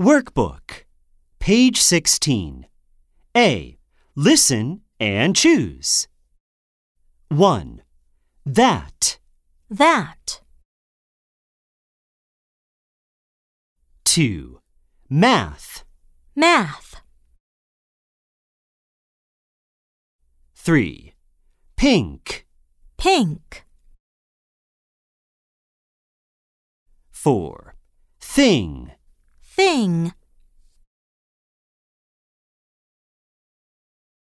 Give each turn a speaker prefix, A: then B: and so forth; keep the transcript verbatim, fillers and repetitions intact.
A: Workbook, page sixteen. A. Listen and choose. one. That.
B: That.
A: two. Math.
B: Math.
A: three. Pink.
B: Pink.
A: four. Thing.
B: Thing.